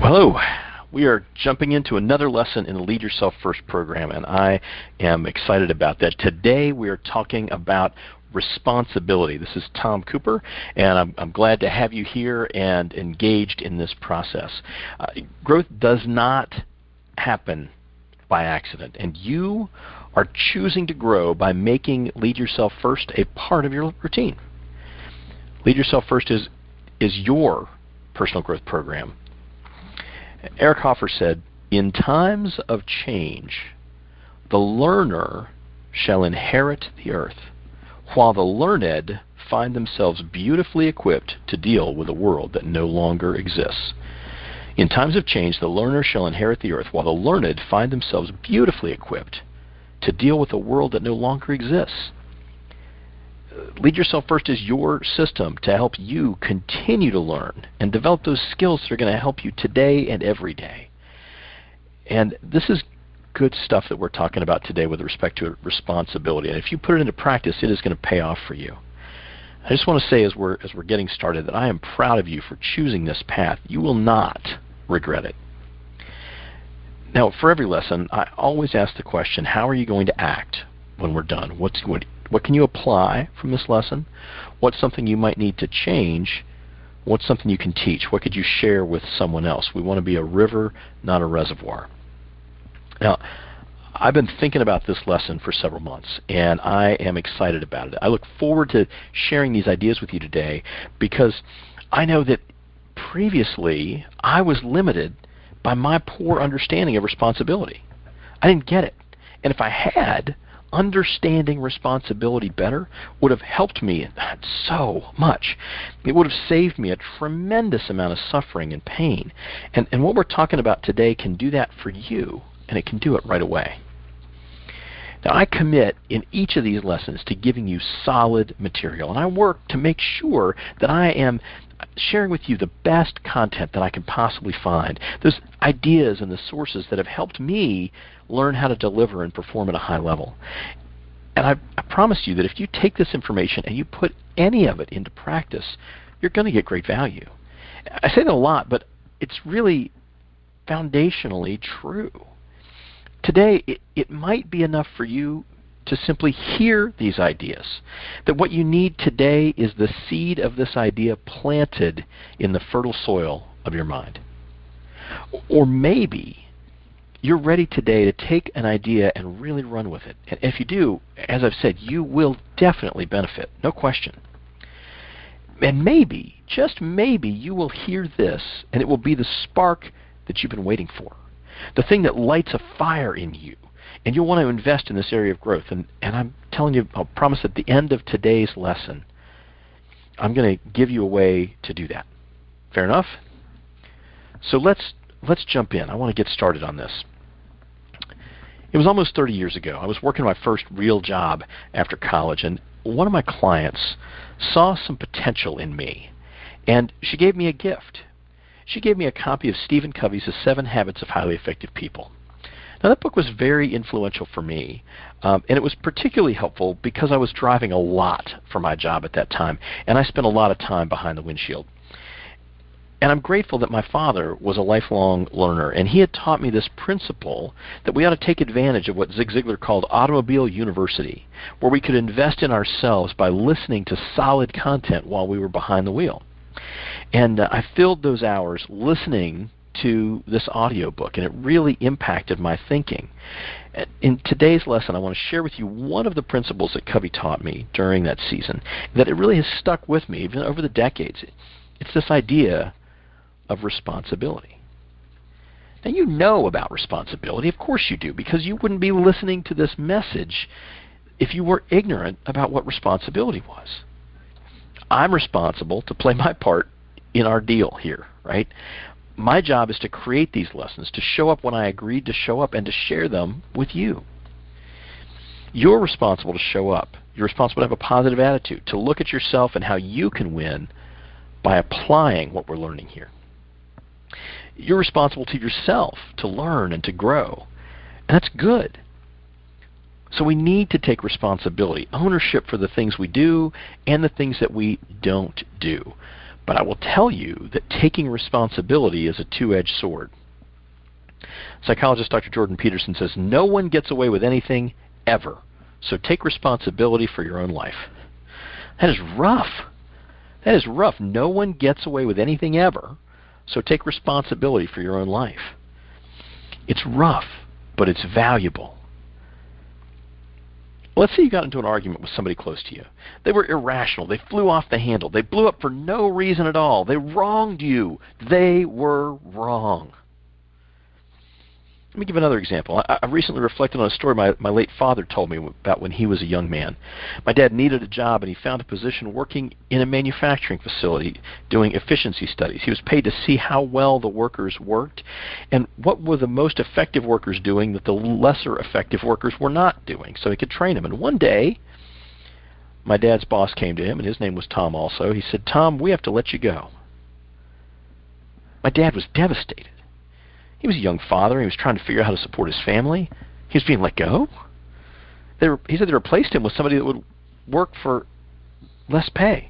Hello. We are jumping into another lesson in the Lead Yourself First program, and I am excited about that. Today we are talking about responsibility. This is Tom Cooper, and I'm glad to have you here and engaged in this process. Growth does not happen by accident, and you are choosing to grow by making Lead Yourself First a part of your routine. Lead Yourself First is your personal growth program. Eric Hoffer said, "In times of change, the learner shall inherit the earth, while the learned find themselves beautifully equipped to deal with a world that no longer exists." In times of change, the learner shall inherit the earth, while the learned find themselves beautifully equipped to deal with a world that no longer exists. Lead Yourself First is your system to help you continue to learn and develop those skills that are going to help you today and every day. And this is good stuff that we're talking about today with respect to responsibility. And if you put it into practice, it is going to pay off for you. I just want to say as we're getting started that I am proud of you for choosing this path. You will not regret it. Now, for every lesson, I always ask the question, how are you going to act when we're done? What can you apply from this lesson? What's something you might need to change? What's something you can teach? What could you share with someone else? We want to be a river, not a reservoir. Now, I've been thinking about this lesson for several months, and I am excited about it. I look forward to sharing these ideas with you today because I know that previously I was limited by my poor understanding of responsibility. I didn't get it. And if I had, understanding responsibility better would have helped me so much. It would have saved me a tremendous amount of suffering and pain. And what we're talking about today can do that for you, and it can do it right away. Now, I commit in each of these lessons to giving you solid material, and I work to make sure that I am sharing with you the best content that I can possibly find, those ideas and the sources that have helped me learn how to deliver and perform at a high level. And I promise you that if you take this information and you put any of it into practice, you're going to get great value. I say that a lot, but it's really foundationally true. Today, it might be enough for you to simply hear these ideas, that what you need today is the seed of this idea planted in the fertile soil of your mind. Or maybe you're ready today to take an idea and really run with it. And if you do, as I've said, you will definitely benefit, no question. And maybe, just maybe, you will hear this and it will be the spark that you've been waiting for, the thing that lights a fire in you. And you'll want to invest in this area of growth. And I'm telling you, I'll promise at the end of today's lesson, I'm going to give you a way to do that. Fair enough? So let's jump in. I want to get started on this. It was almost 30 years ago. I was working my first real job after college, and one of my clients saw some potential in me, and she gave me a gift. She gave me a copy of Stephen Covey's The 7 Habits of Highly Effective People. Now, that book was very influential for me, and it was particularly helpful because I was driving a lot for my job at that time, and I spent a lot of time behind the windshield. And I'm grateful that my father was a lifelong learner, and he had taught me this principle that we ought to take advantage of what Zig Ziglar called automobile university, where we could invest in ourselves by listening to solid content while we were behind the wheel. And I filled those hours listening to this audiobook, and it really impacted my thinking. In today's lesson, I want to share with you one of the principles that Covey taught me during that season, that it really has stuck with me even over the decades. It's this idea of responsibility. Now, you know about responsibility. Of course you do, because you wouldn't be listening to this message if you were ignorant about what responsibility was. I'm responsible to play my part in our deal here, right? My job is to create these lessons, to show up when I agreed to show up, and to share them with you. You're responsible to show up. You're responsible to have a positive attitude, to look at yourself and how you can win by applying what we're learning here. You're responsible to yourself to learn and to grow, and that's good. So we need to take responsibility, ownership for the things we do and the things that we don't do. But I will tell you that taking responsibility is a two-edged sword. Psychologist Dr. Jordan Peterson says, no one gets away with anything ever, so take responsibility for your own life. That is rough. That is rough. No one gets away with anything ever, so take responsibility for your own life. It's rough, but it's valuable. Let's say you got into an argument with somebody close to you. They were irrational. They flew off the handle. They blew up for no reason at all. They wronged you. They were wrong. Let me give another example. I recently reflected on a story my late father told me about when he was a young man. My dad needed a job, and he found a position working in a manufacturing facility doing efficiency studies. He was paid to see how well the workers worked and what were the most effective workers doing that the lesser effective workers were not doing, so he could train them. And one day, my dad's boss came to him, and his name was Tom also. He said, "Tom, we have to let you go." My dad was devastated. He was a young father. He was trying to figure out how to support his family. He was being let go. He said they replaced him with somebody that would work for less pay.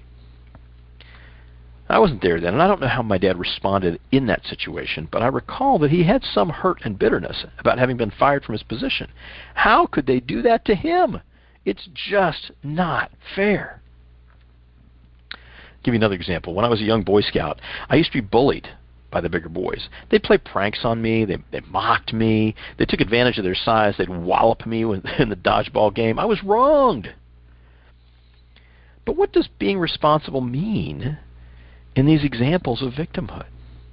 I wasn't there then, and I don't know how my dad responded in that situation, but I recall that he had some hurt and bitterness about having been fired from his position. How could they do that to him? It's just not fair. I'll give you another example. When I was a young Boy Scout, I used to be bullied by the bigger boys. They'd play pranks on me. They mocked me. They took advantage of their size. They'd wallop me in the dodgeball game. I was wronged. But what does being responsible mean in these examples of victimhood?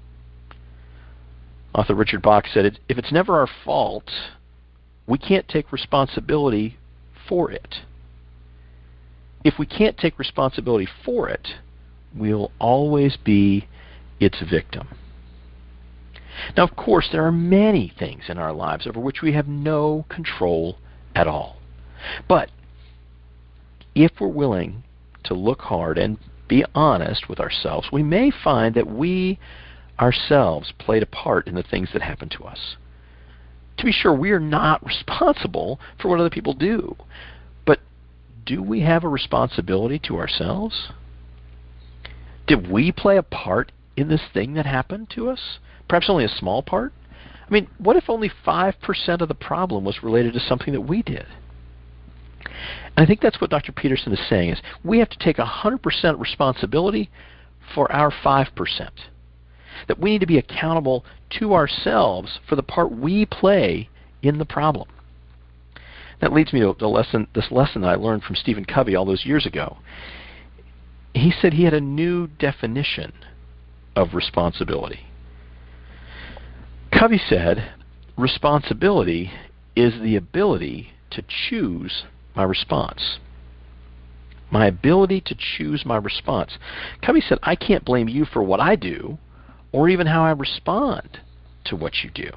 Author Richard Bach said, if it's never our fault, we can't take responsibility for it. If we can't take responsibility for it, we'll always be its victim. Now, of course, there are many things in our lives over which we have no control at all. But if we're willing to look hard and be honest with ourselves, we may find that we ourselves played a part in the things that happen to us. To be sure, we are not responsible for what other people do. But do we have a responsibility to ourselves? Did we play a part in this thing that happened to us? Perhaps only a small part? I mean, what if only 5% of the problem was related to something that we did? And I think that's what Dr. Peterson is saying, is we have to take 100% responsibility for our 5%. That we need to be accountable to ourselves for the part we play in the problem. That leads me to this lesson that I learned from Stephen Covey all those years ago. He said he had a new definition of responsibility. Covey said, responsibility is the ability to choose my response. My ability to choose my response. Covey said, I can't blame you for what I do or even how I respond to what you do.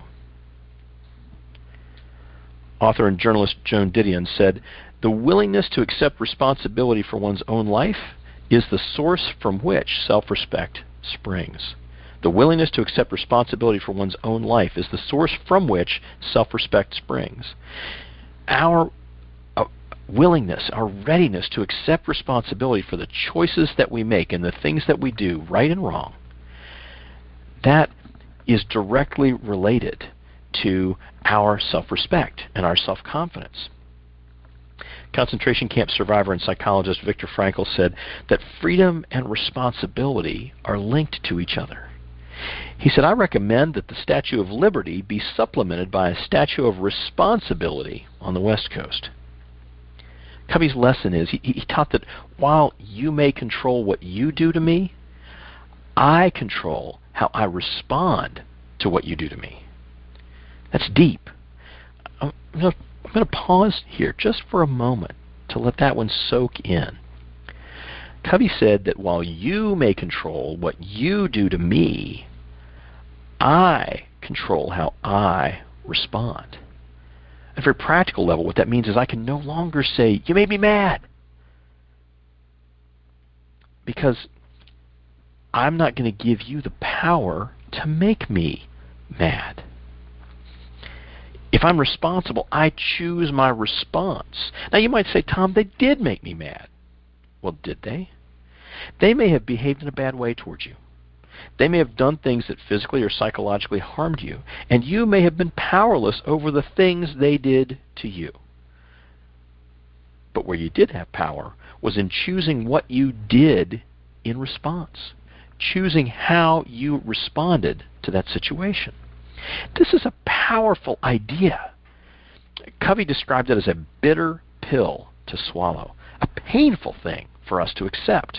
Author and journalist Joan Didion said, the willingness to accept responsibility for one's own life is the source from which self-respect springs. The willingness to accept responsibility for one's own life is the source from which self-respect springs. Our willingness, our readiness to accept responsibility for the choices that we make and the things that we do, right and wrong, that is directly related to our self-respect and our self-confidence. Concentration camp survivor and psychologist Viktor Frankl said that freedom and responsibility are linked to each other. He said, I recommend that the Statue of Liberty be supplemented by a Statue of Responsibility on the West Coast. Covey's lesson is, he taught that while you may control what you do to me, I control how I respond to what you do to me. That's deep. I'm going to pause here just for a moment to let that one soak in. Covey said that while you may control what you do to me, I control how I respond. At a very practical level, what that means is I can no longer say, you made me mad. Because I'm not going to give you the power to make me mad. If I'm responsible, I choose my response. Now you might say, Tom, they did make me mad. Well, did they? They may have behaved in a bad way towards you. They may have done things that physically or psychologically harmed you, and you may have been powerless over the things they did to you. But where you did have power was in choosing what you did in response, choosing how you responded to that situation. This is a powerful idea. Covey described it as a bitter pill to swallow, a painful thing for us to accept.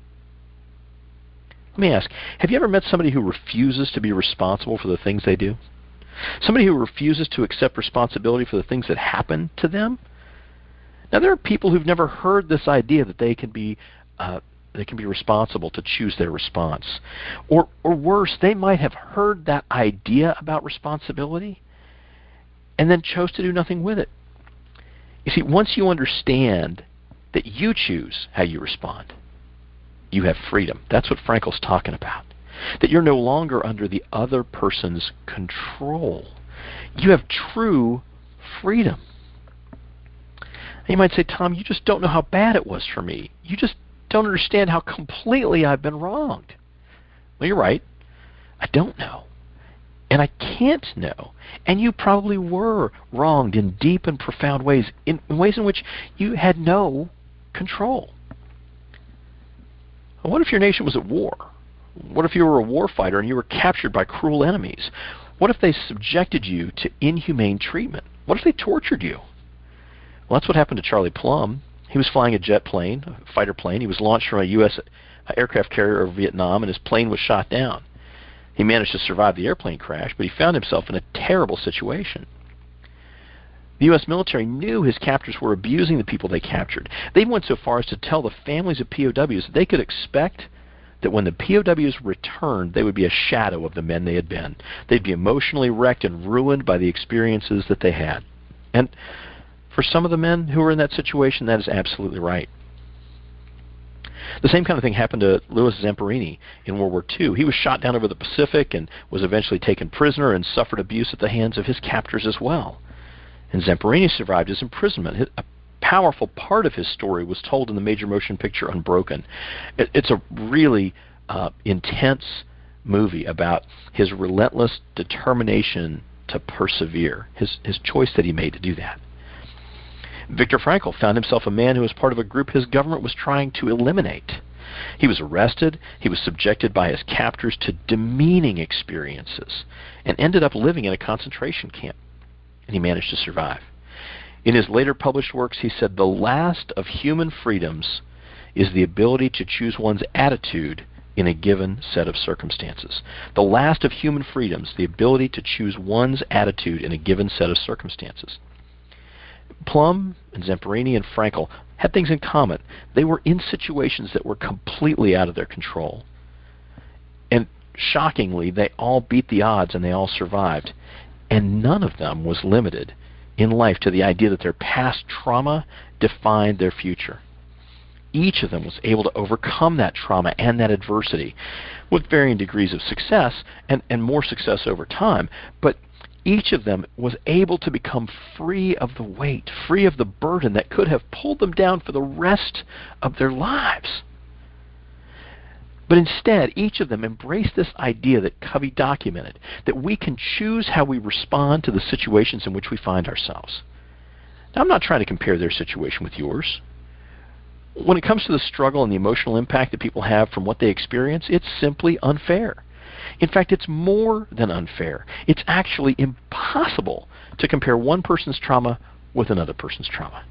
Let me ask, have you ever met somebody who refuses to be responsible for the things they do? Somebody who refuses to accept responsibility for the things that happen to them? Now, there are people who've never heard this idea that they can be responsible to choose their response. Or worse, they might have heard that idea about responsibility and then chose to do nothing with it. You see, once you understand that you choose how you respond, you have freedom. That's what Frankl's talking about. That you're no longer under the other person's control. You have true freedom. You might say, Tom, you just don't know how bad it was for me. You just don't understand how completely I've been wronged. Well, you're right. I don't know. And I can't know. And you probably were wronged in deep and profound ways, in ways in which you had no control. What if your nation was at war? What if you were a war fighter and you were captured by cruel enemies? What if they subjected you to inhumane treatment? What if they tortured you? Well, that's what happened to Charlie Plumb. He was flying a jet plane, a fighter plane. He was launched from a U.S. aircraft carrier over Vietnam, and his plane was shot down. He managed to survive the airplane crash, but he found himself in a terrible situation. The U.S. military knew his captors were abusing the people they captured. They went so far as to tell the families of POWs that they could expect that when the POWs returned, they would be a shadow of the men they had been. They'd be emotionally wrecked and ruined by the experiences that they had. And for some of the men who were in that situation, that is absolutely right. The same kind of thing happened to Louis Zamperini in World War II. He was shot down over the Pacific and was eventually taken prisoner and suffered abuse at the hands of his captors as well. And Zamperini survived his imprisonment. A powerful part of his story was told in the major motion picture Unbroken. It's a really intense movie about his relentless determination to persevere, his choice that he made to do that. Viktor Frankl found himself a man who was part of a group his government was trying to eliminate. He was arrested, he was subjected by his captors to demeaning experiences, and ended up living in a concentration camp. And he managed to survive. In his later published works, he said, "The last of human freedoms is the ability to choose one's attitude in a given set of circumstances." The last of human freedoms, the ability to choose one's attitude in a given set of circumstances. Plumb and Zamperini and Frankl had things in common. They were in situations that were completely out of their control. And shockingly, they all beat the odds and they all survived. And none of them was limited in life to the idea that their past trauma defined their future. Each of them was able to overcome that trauma and that adversity with varying degrees of success and more success over time. But each of them was able to become free of the weight, free of the burden that could have pulled them down for the rest of their lives. But instead, each of them embraced this idea that Covey documented, that we can choose how we respond to the situations in which we find ourselves. Now, I'm not trying to compare their situation with yours. When it comes to the struggle and the emotional impact that people have from what they experience, it's simply unfair. In fact, it's more than unfair. It's actually impossible to compare one person's trauma with another person's trauma.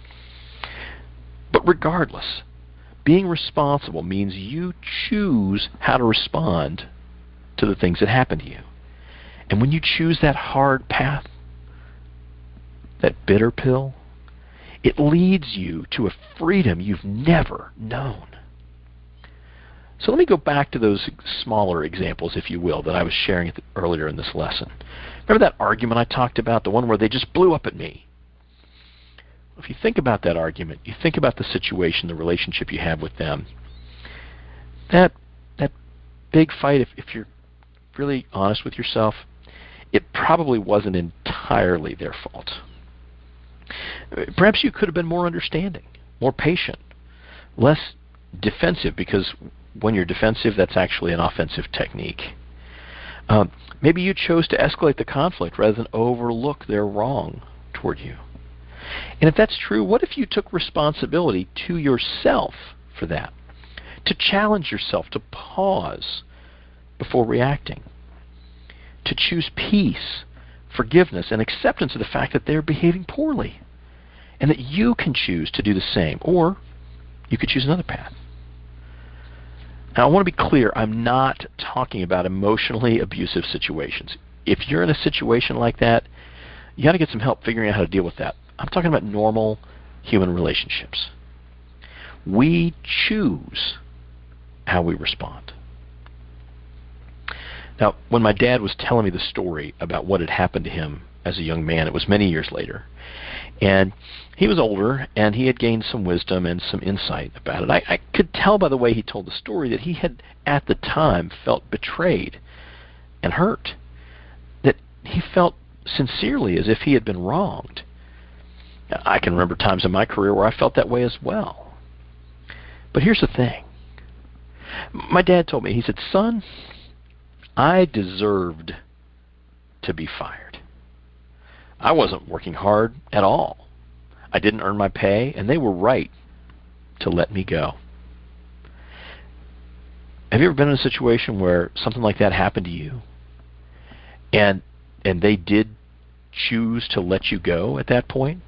But regardless, being responsible means you choose how to respond to the things that happen to you. And when you choose that hard path, that bitter pill, it leads you to a freedom you've never known. So let me go back to those smaller examples, if you will, that I was sharing earlier in this lesson. Remember that argument I talked about, the one where they just blew up at me? If you think about that argument, you think about the situation, the relationship you have with them, that big fight, if you're really honest with yourself, it probably wasn't entirely their fault. Perhaps you could have been more understanding, more patient, less defensive, because when you're defensive, that's actually an offensive technique. Maybe you chose to escalate the conflict rather than overlook their wrong toward you. And if that's true, what if you took responsibility to yourself for that? To challenge yourself, to pause before reacting, to choose peace, forgiveness, and acceptance of the fact that they're behaving poorly, and that you can choose to do the same, or you could choose another path. Now, I want to be clear, I'm not talking about emotionally abusive situations. If you're in a situation like that, you got to get some help figuring out how to deal with that. I'm talking about normal human relationships. We choose how we respond. Now, when my dad was telling me the story about what had happened to him as a young man, it was many years later, and he was older, and he had gained some wisdom and some insight about it. I could tell by the way he told the story that he had, at the time, felt betrayed and hurt, that he felt sincerely as if he had been wronged. I can remember times in my career where I felt that way as well. But here's the thing. My dad told me, he said, "Son, I deserved to be fired. I wasn't working hard at all. I didn't earn my pay, and they were right to let me go." Have you ever been in a situation where something like that happened to you, and they did choose to let you go at that point?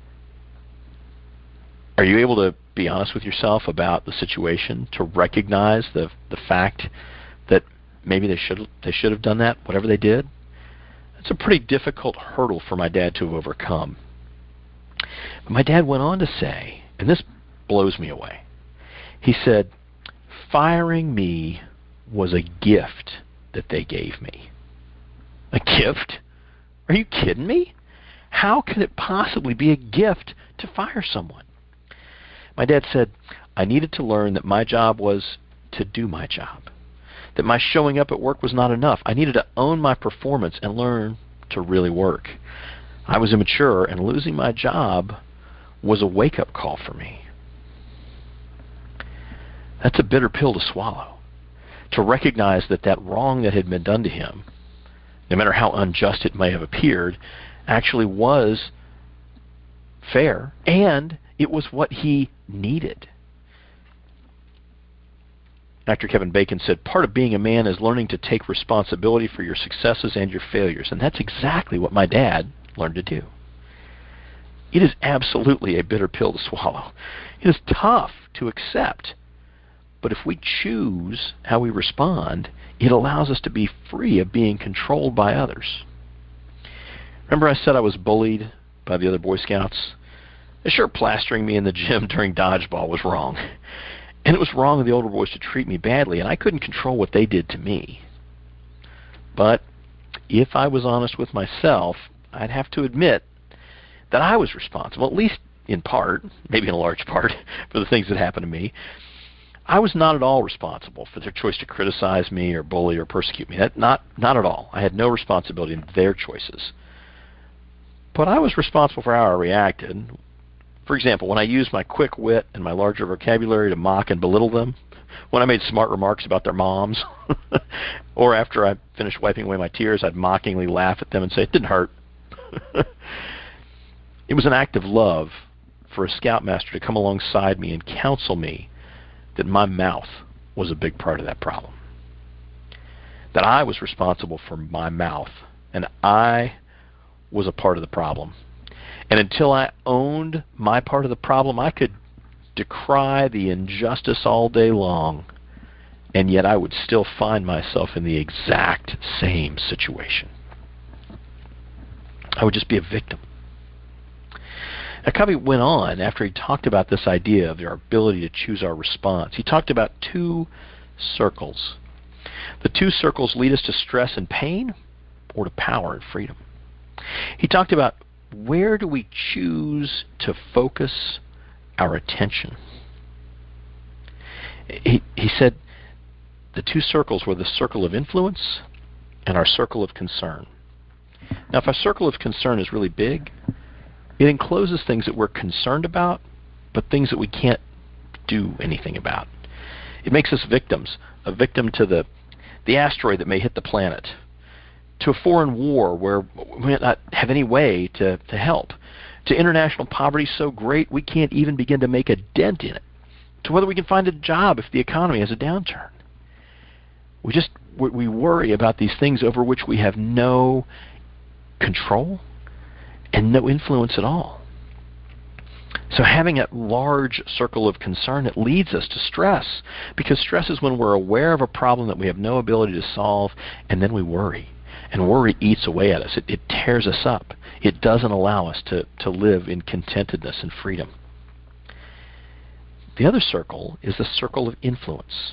Are you able to be honest with yourself about the situation, to recognize the fact that maybe they should have done that, whatever they did? It's a pretty difficult hurdle for my dad to have overcome. But my dad went on to say, and this blows me away, he said, "Firing me was a gift that they gave me." A gift? Are you kidding me? How could it possibly be a gift to fire someone? My dad said, "I needed to learn that my job was to do my job, that my showing up at work was not enough. I needed to own my performance and learn to really work. I was immature, and losing my job was a wake-up call for me." That's a bitter pill to swallow, to recognize that that wrong that had been done to him, no matter how unjust it may have appeared, actually was fair, and it was what he needed. Dr. Kevin Bacon said, "Part of being a man is learning to take responsibility for your successes and your failures." And that's exactly what my dad learned to do. It is absolutely a bitter pill to swallow. It is tough to accept. But if we choose how we respond, it allows us to be free of being controlled by others. Remember I said I was bullied by the other Boy Scouts? Sure, plastering me in the gym during dodgeball was wrong. And it was wrong of the older boys to treat me badly, and I couldn't control what they did to me. But if I was honest with myself, I'd have to admit that I was responsible, at least in part, maybe in a large part, for the things that happened to me. I was not at all responsible for their choice to criticize me or bully or persecute me. Not at all. I had no responsibility in their choices. But I was responsible for how I reacted. For example, when I used my quick wit and my larger vocabulary to mock and belittle them, when I made smart remarks about their moms, or after I finished wiping away my tears, I'd mockingly laugh at them and say, "It didn't hurt." It was an act of love for a scoutmaster to come alongside me and counsel me that my mouth was a big part of that problem. That I was responsible for my mouth, and I was a part of the problem. And until I owned my part of the problem, I could decry the injustice all day long, and yet I would still find myself in the exact same situation. I would just be a victim. Now, Covey went on, after he talked about this idea of our ability to choose our response, he talked about two circles. The two circles lead us to stress and pain, or to power and freedom. He talked about, where do we choose to focus our attention? He said the two circles were the circle of influence and our circle of concern. Now, if our circle of concern is really big, it encloses things that we're concerned about, but things that we can't do anything about. It makes us victims, a victim to the asteroid that may hit the planet, to a foreign war where we might not have any way to help, to international poverty so great we can't even begin to make a dent in it, to whether we can find a job if the economy has a downturn. We worry about these things over which we have no control and no influence at all. So having a large circle of concern, it leads us to stress, because stress is when we're aware of a problem that we have no ability to solve, and then we worry. And worry eats away at us. It tears us up. It doesn't allow us to live in contentedness and freedom. The other circle is the circle of influence.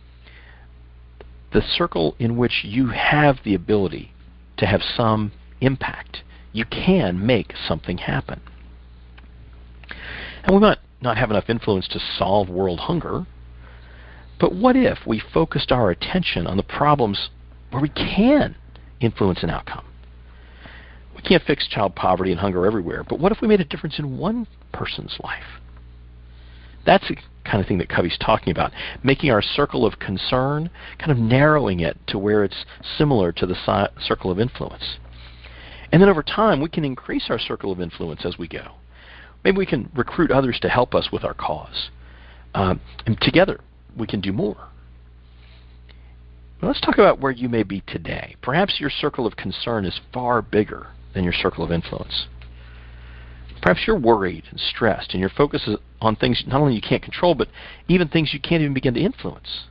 The circle in which you have the ability to have some impact. You can make something happen. And we might not have enough influence to solve world hunger, but what if we focused our attention on the problems where we can influence an outcome? We can't fix child poverty and hunger everywhere, but what if we made a difference in one person's life? That's the kind of thing that Covey's talking about, making our circle of concern, kind of narrowing it to where it's similar to the circle of influence. And then over time, we can increase our circle of influence as we go. Maybe we can recruit others to help us with our cause. And together, we can do more. Well, let's talk about where you may be today. Perhaps your circle of concern is far bigger than your circle of influence. Perhaps you're worried and stressed, and your focus is on things not only you can't control, but even things you can't even begin to influence.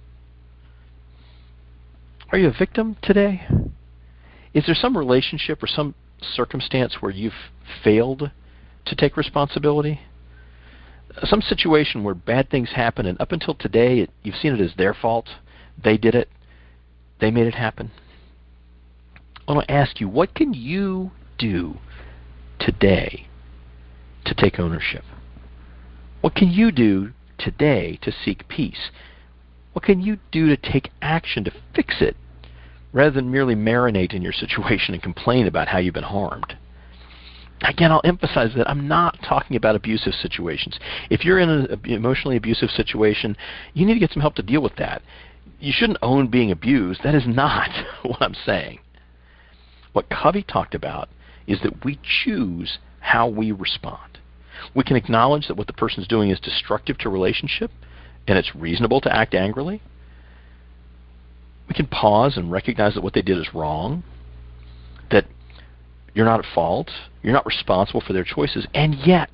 Are you a victim today? Is there some relationship or some circumstance where you've failed to take responsibility? Some situation where bad things happen, and up until today, you've seen it as their fault. They did it. They made it happen. I want to ask you, what can you do today to take ownership? What can you do today to seek peace? What can you do to take action to fix it, rather than merely marinate in your situation and complain about how you've been harmed? Again, I'll emphasize that I'm not talking about abusive situations. If you're in an emotionally abusive situation, you need to get some help to deal with that. You shouldn't own being abused. That is not what I'm saying. What Covey talked about is that we choose how we respond. We can acknowledge that what the person's doing is destructive to relationship, and it's reasonable to act angrily. We can pause and recognize that what they did is wrong, that you're not at fault, you're not responsible for their choices, and yet,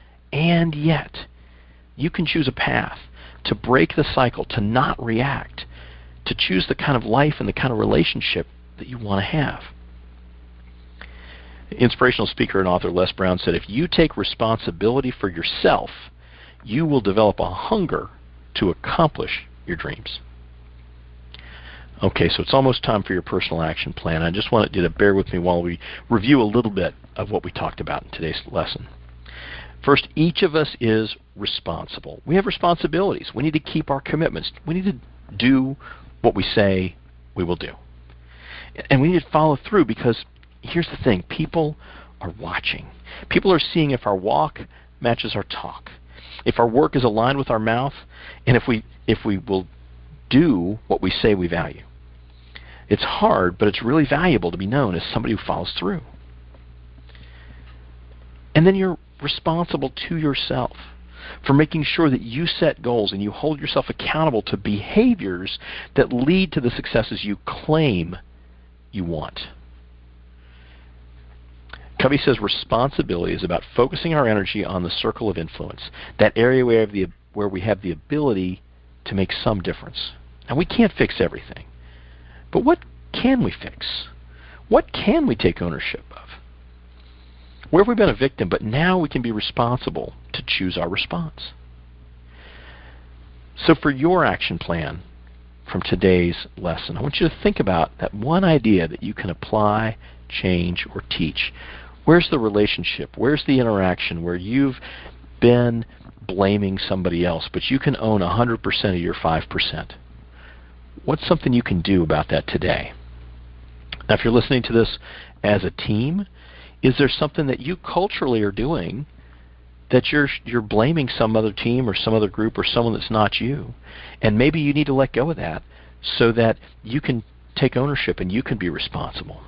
you can choose a path to break the cycle, to not react, to choose the kind of life and the kind of relationship that you want to have. Inspirational speaker and author Les Brown said, if you take responsibility for yourself, you will develop a hunger to accomplish your dreams. Okay, so it's almost time for your personal action plan. I just wanted you to bear with me while we review a little bit of what we talked about in today's lesson. First, each of us is responsible. We have responsibilities. We need to keep our commitments. We need to do what we say we will do. And we need to follow through, because here's the thing. People are watching. People are seeing if our walk matches our talk, if our work is aligned with our mouth, and if we will do what we say we value. It's hard, but it's really valuable to be known as somebody who follows through. And then you're responsible to yourself for making sure that you set goals and you hold yourself accountable to behaviors that lead to the successes you claim you want. Covey says responsibility is about focusing our energy on the circle of influence, that area where we have the ability to make some difference. Now, we can't fix everything, but what can we fix? What can we take ownership of? Where have we been a victim, but now we can be responsible to choose our response? So for your action plan from today's lesson, I want you to think about that one idea that you can apply, change, or teach. Where's the relationship? Where's the interaction where you've been blaming somebody else, but you can own 100% of your 5%? What's something you can do about that today? Now, if you're listening to this as a team, is there something that you culturally are doing that you're blaming some other team or some other group or someone that's not you. And maybe you need to let go of that so that you can take ownership and you can be responsible.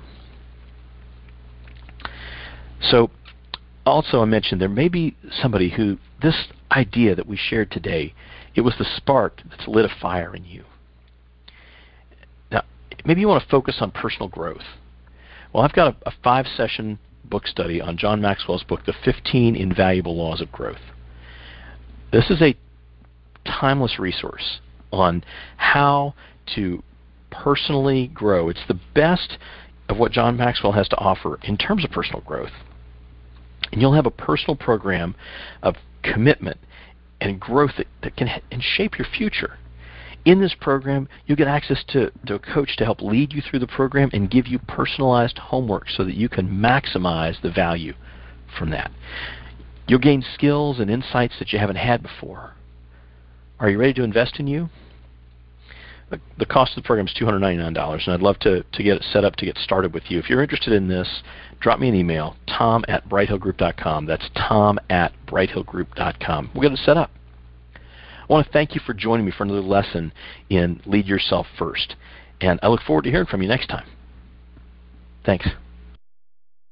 So also I mentioned there may be somebody who this idea that we shared today, it was the spark that's lit a fire in you. Now, maybe you want to focus on personal growth. Well, I've got a 5-session book study on John Maxwell's book, The 15 Invaluable Laws of Growth. This is a timeless resource on how to personally grow. It's the best of what John Maxwell has to offer in terms of personal growth. And you'll have a personal program of commitment and growth that can shape your future. In this program, you'll get access to a coach to help lead you through the program and give you personalized homework so that you can maximize the value from that. You'll gain skills and insights that you haven't had before. Are you ready to invest in you? The cost of the program is $299, and I'd love to get it set up to get started with you. If you're interested in this, drop me an email, tom@brighthillgroup.com. That's tom@brighthillgroup.com. We'll get it set up. I want to thank you for joining me for another lesson in Lead Yourself First, and I look forward to hearing from you next time. Thanks.